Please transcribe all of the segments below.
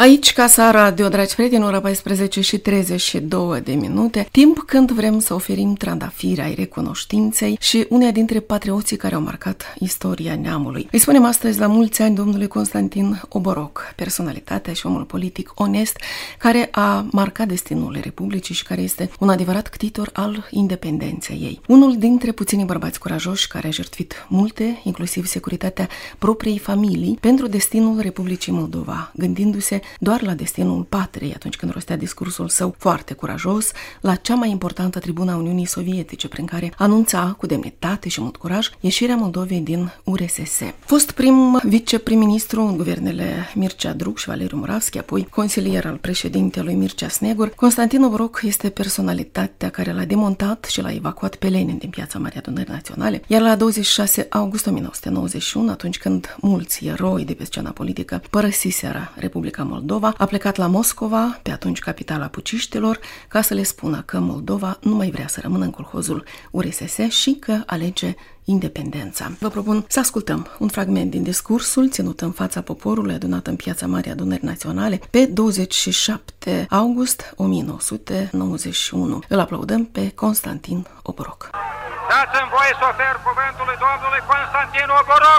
Aici Casa Radio, dragi prieteni, ora 14:32, timp când vrem să oferim trandafiri ai recunoștinței și uneia dintre patrioții care au marcat istoria neamului. Îi spunem astăzi la mulți ani domnului Constantin Oboroc, personalitatea și omul politic onest care a marcat destinul Republicii și care este un adevărat ctitor al independenței ei. Unul dintre puținii bărbați curajoși care a jertfit multe, inclusiv securitatea propriei familii, pentru destinul Republicii Moldova, gândindu-se doar la destinul patriei atunci când rostea discursul său foarte curajos la cea mai importantă tribună a Uniunii Sovietice, prin care anunța cu demnitate și mult curaj ieșirea Moldovei din URSS. Fost viceprim-ministru în guvernele Mircea Druc și Valeriu Moravski, apoi consilier al președintelui Mircea Snegur, Constantin Oboroc este personalitatea care l-a demontat și l-a evacuat pe Lenin din Piața Mării Adunării Naționale, iar la 26 august 1991, atunci când mulți eroi de pe scena politică părăsiseră Republica Moldova, a plecat la Moscova, pe atunci capitala puciștilor, ca să le spună că Moldova nu mai vrea să rămână în colhozul URSS și că alege independența. Vă propun să ascultăm un fragment din discursul ținut în fața poporului adunat în Piața Mării Adunării Naționale pe 27 august 1991. Îl aplaudăm pe Constantin Oboroc. Dați-mi voie să ofer cuvântul lui domnului Constantin Oboroc.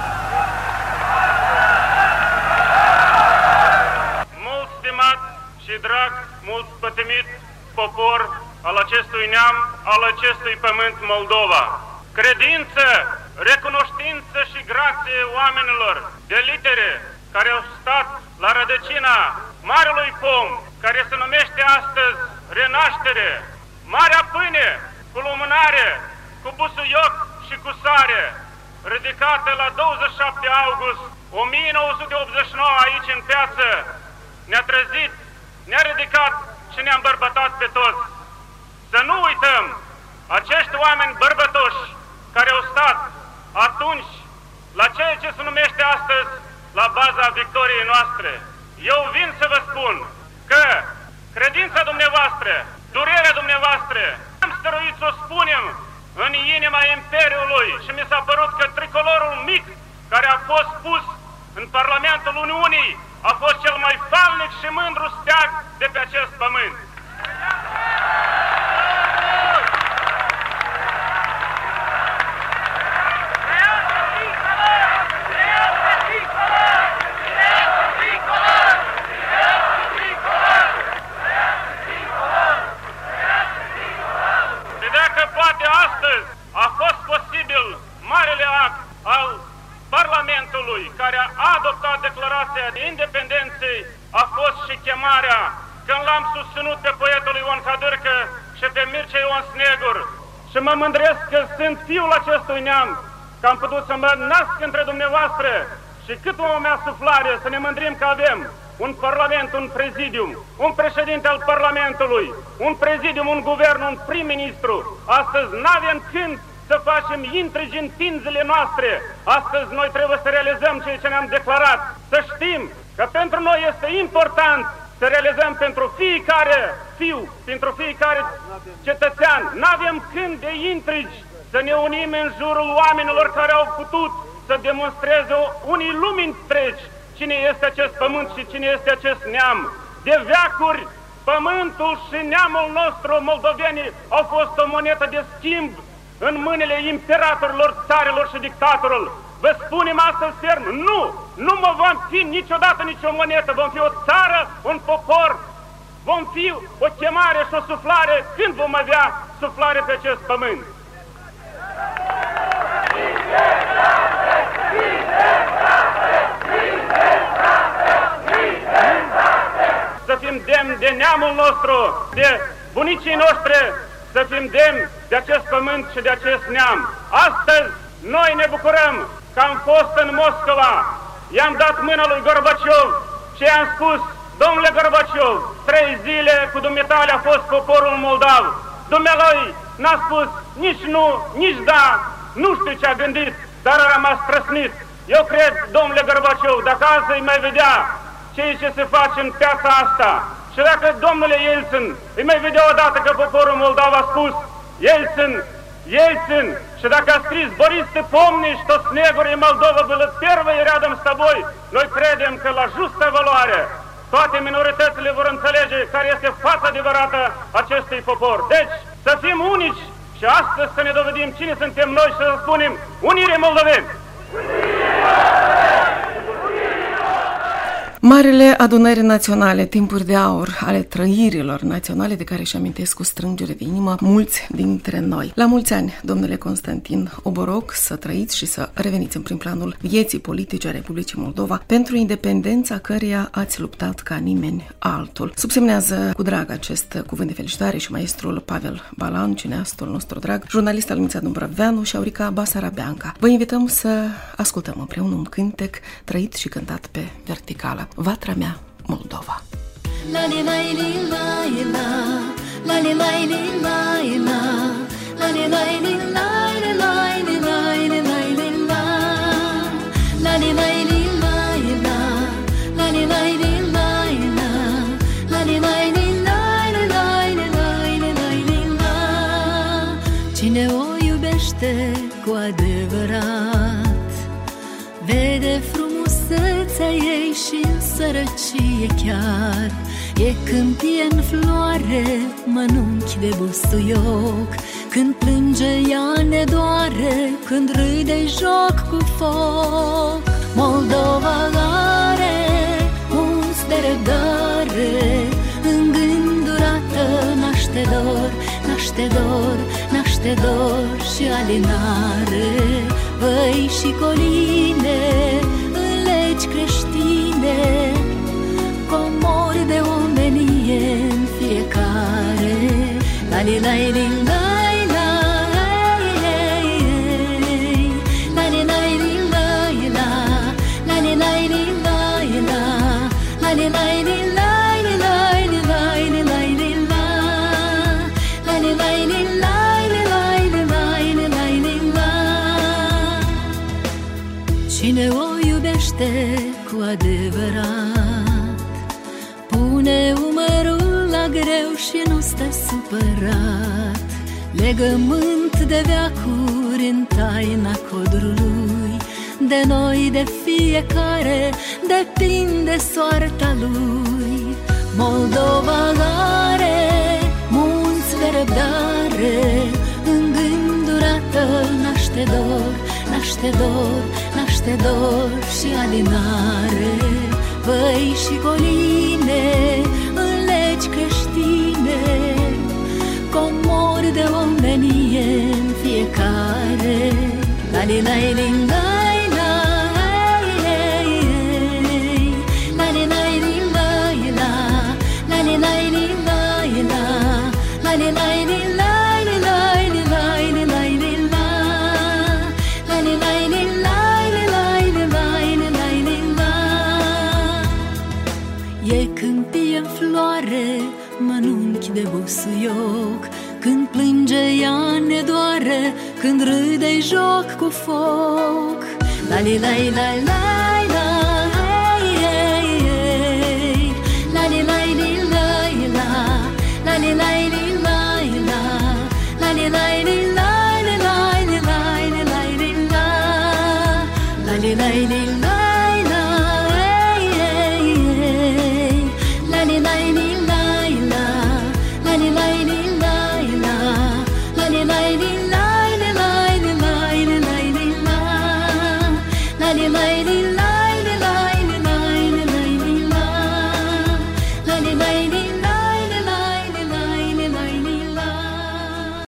Mult stimat și drag, mult pătimit popor al acestui neam, al acestui pământ Moldova. Credință, recunoștință și grație oamenilor de litere care au stat la rădăcina marelui pom care se numește astăzi renaștere, marea pâine cu lumânare, cu busuioc și cu sare, ridicată la 27 august 1989 aici în piață, ne-a trezit, ne-a ridicat și ne-a îmbărbătat pe toți. Să nu uităm acești oameni bărbătoși care au stat atunci la ceea ce se numește astăzi la baza victoriei noastre. Eu vin să vă spun că credința dumneavoastră, durerea dumneavoastră, am stăruit să o spunem în inima Imperiului și mi s-a părut că tricolorul mic care a fost pus în Parlamentul Uniunii a fost cel mai falnic și mândru steag de pe acest pământ. Și dacă poate astăzi a fost posibil marele act al Parlamentului care a adoptat declarația de independenței, a fost și chemarea când l-am susținut pe poetul Ion Cadârcă și pe Mircea Ion Snegur. Și mă mândresc că sunt fiul acestui neam, că am putut să mă nasc între dumneavoastră și cât o mea suflare să ne mândrim că avem un parlament, un prezidium, un președinte al Parlamentului, un prezidium, un guvern, un prim-ministru. Astăzi n-avem când să facem intrigi în tinzile noastre. Astăzi noi trebuie să realizăm ceea ce ne-am declarat. Să știm că pentru noi este important să realizăm pentru fiecare fiu, pentru fiecare cetățean. N-avem când de intrigi să ne unim în jurul oamenilor care au putut să demonstreze unii lumini întregi cine este acest pământ și cine este acest neam. De veacuri, pământul și neamul nostru, moldovenii, au fost o monedă de schimb în mâinile imperatorilor, țarilor și dictatorilor. Vă spunem astăzi ferm, nu vom fi niciodată nicio monedă, vom fi o țară, un popor, vom fi o chemare și o suflare când vom avea suflare pe acest pământ. Să fim demni de neamul nostru, de bunicii noștri, să fim demni de acest pământ și de acest neam. Astăzi noi ne bucurăm că am fost în Moscova, i-am dat mâna lui Gorbaciov și i-am spus: domnule Gorbaciov, 3 zile cu dumneatale a fost poporul moldav. Dumnealui n-a spus nici nu, nici da, nu știu ce a gândit, dar a rămas trăsnit. Eu cred, domnule Gorbaciov, dacă azi îi mai vedea ceea ce se face în piața asta și dacă domnule Yeltsin îi mai vedea odată că poporul moldav a spus Yeltsin, și dacă a scris Boris, ты помнишь, что с неграми Молдова было первое рядом с тобой, noi credem că la justă valoare toate minoritățile vor înțelege care este fața adevărată acestui popor. Deci, să fim unici și astăzi să ne dovedim cine suntem noi și să spunem Unire Moldoveni! Marele Adunări Naționale, timpuri de aur ale trăirilor naționale de care își amintesc cu strângere de inimă mulți dintre noi. La mulți ani, domnule Constantin Oboroc, să trăiți și să reveniți în prim planul vieții politice a Republicii Moldova, pentru independența căreia ați luptat ca nimeni altul. Subsemnează cu drag acest cuvânt de felicitare și maestrul Pavel Balan, cineastul nostru drag, jurnalista Lumița Dumbrăveanu și Aurica Basarabeanca. Vă invităm să ascultăm împreună un cântec trăit și cântat pe verticală. Vatra mea, Moldova. La li la li la la, la li la li la la, la li la li la la la la, la li la li la la, la li la li la la, la li la li la. Cine o iubește cu adevărat vede frumusețea ei și în sărăcie chiar. E când e în floare, mănunchi de busuioc, când plânge ea ne doare, când râde joc cu foc. Moldova are munți de răbdare, îngândurată naște dor, naște dor, naște dor și alinare. Văi și coline, în legi creștine, comori de omenie în fiecare. La li la li la la, la li la li la la, la li la li la la, la li la li la la la la, la li la li la la. Cine o iubește cu adevărat pune umărul la greu și nu stă supărat. Legământ de veacuri în taina codrului, de noi, de fiecare, depinde soarta lui. Moldova are munți de răbdare, îngândurată naște dor, naște dor, naște dor și alinare. Văi și coline, în legi creștine, comori de omenie în fiecare. La li la li la la, la li la li la la, la li la li la la, la li la li la în floare, mănunchi de busuioc, când plânge ea ne doare, când râde joc cu foc. La li la la la.